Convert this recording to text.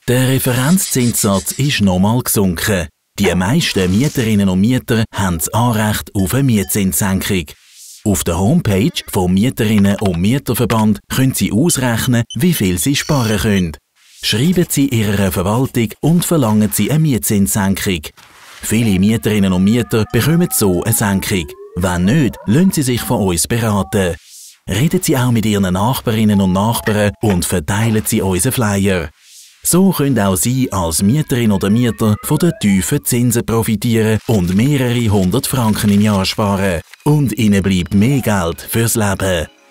Der Referenzzinssatz ist nochmal gesunken. Die meisten Mieterinnen und Mieter haben das Anrecht auf eine Mietzinssenkung. Auf der Homepage vom Mieterinnen- und Mieterverband können Sie ausrechnen, wie viel Sie sparen können. Schreiben Sie Ihrer Verwaltung und verlangen Sie eine Mietzinssenkung. Viele Mieterinnen und Mieter bekommen so eine Senkung. Wenn nicht, lassen Sie sich von uns beraten. Reden Sie auch mit Ihren Nachbarinnen und Nachbarn und verteilen Sie unseren Flyer. So können auch Sie als Mieterin oder Mieter von den tiefen Zinsen profitieren und mehrere 100 Franken im Jahr sparen. Und Ihnen bleibt mehr Geld fürs Leben.